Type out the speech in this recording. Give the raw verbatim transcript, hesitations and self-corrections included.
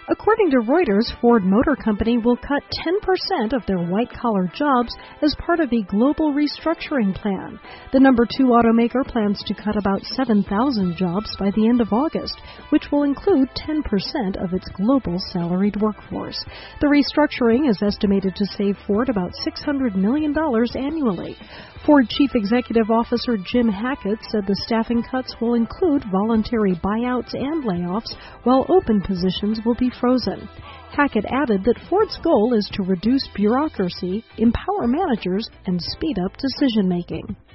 According to Reuters, Ford Motor Company will cut ten percent of their white-collar jobs as part of a global restructuring plan. The number two automaker plans to cut about seven thousand jobs by the end of August, which will include ten percent of its global salaried workforce. The restructuring is estimated to save Ford about six hundred million dollars annually. Ford Chief Executive Officer Jim Hackett said the staffing cuts will include voluntary buyouts and layoffs, while open positions will be frozen. Hackett added that Ford's goal is to reduce bureaucracy, empower managers, and speed up decision-making.